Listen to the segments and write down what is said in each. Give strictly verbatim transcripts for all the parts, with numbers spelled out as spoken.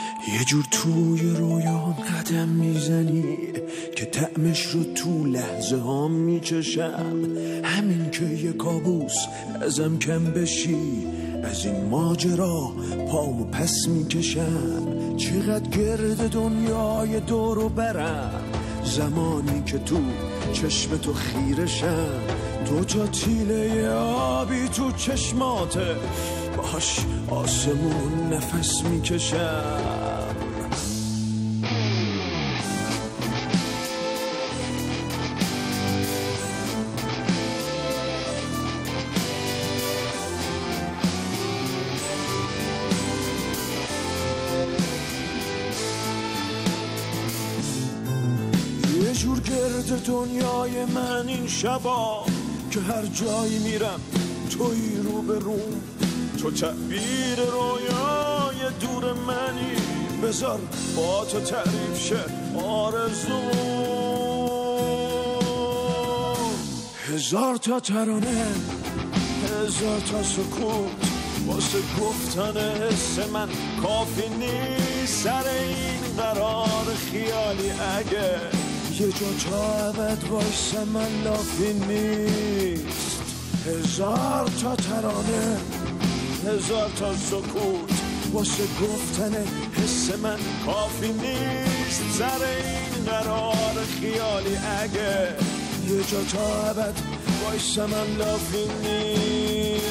یه جور توی رویام قدم میزنی که طعمش رو تو لحظه ها میچشم. همین که یه کابوس ازم کم بشی، از این ماجرا پامو پس میکشم. چقدر گرد دنیای دورو برم، زمانی که تو چشم تو خیرشم. دو تا تیله آبی تو چشماته، باش آسمون نفس میکشم. یه جور گرد دنیای من این شبا که هر جایی میرم توی رو به روم. تو تعبیر رویای دور منی، بذار با تو تعریف شه آرزو. هزار تا ترانه، هزار تا سکوت، واسه گفتن حس من کافی نیست. سر این قرار خیالی اگه یه جا تا ابد وایسه من لافی نیست. هزار تا ترانه، هزار تا سکوت، واسه گفتن حس من کافی نیست. سر این قرار خیالی اگه یه جا تا ابد وایسه من لافی نیست.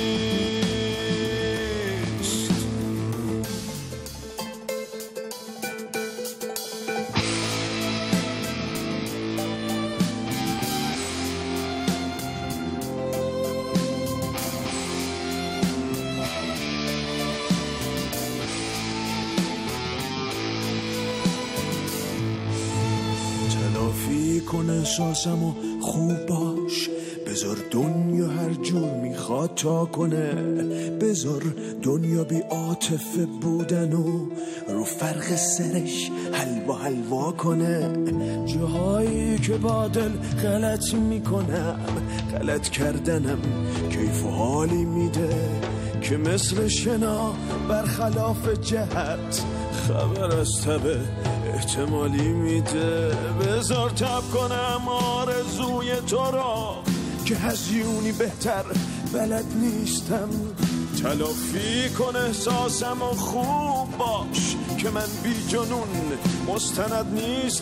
کن احساسم و خوب باش، بذار دنیا هر جور میخواد تا کنه. بذار دنیا بی عاطفه بودن و رو فرق سرش حلوا حلوا کنه. جاهایی که با دل غلط میکنم، غلط کردنم کیف و حالی میده که مثل شنا برخلاف جهت خبر از تبه احتمالی میده. بذار تب کنم آرزوی تو را که هزیونی بهتر بلد نیستم. تلافی کن احساسم و خوب باش که من بی جنون مستند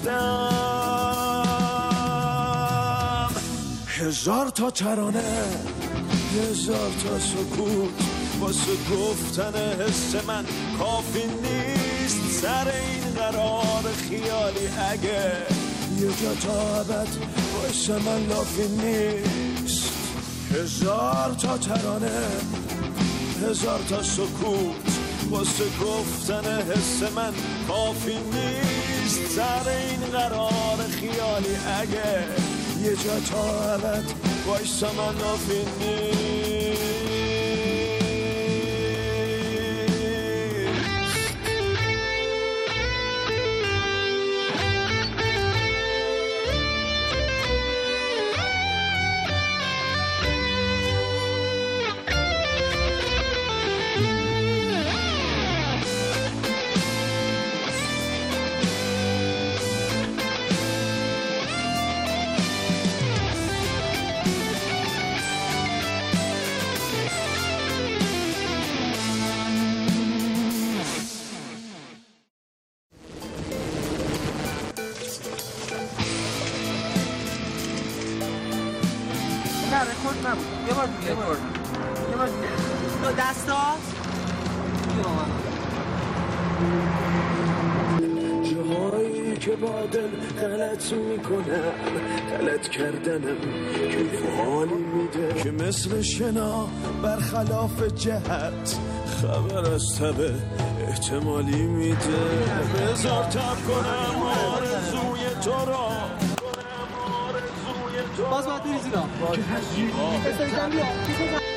نیستم. هزار تا ترانه، هزار تا سکوت، واسه گفتن حس من کافی نیست. سر این قرار خیالی اگه یه جا تا ابد واسه من لافی نیست. هزار تا ترانه، هزار تا سکوت، واسه گفتن حس من کافی نیست. سر این قرار خیالی اگه یه جا تا ابد واسه من لافی نیست. نه رکورد نبود. یه بار دیگه، یه بار دیگه، یه بار دیگه. دو دستا جاهایی که با دل غلط میکنم، غلط کردنم کیف و حالی میده که مثل شنا برخلاف جهت خبر از تبه احتمالی میده. بذار تب کنم آرزوی تو را، باز باید بریزی را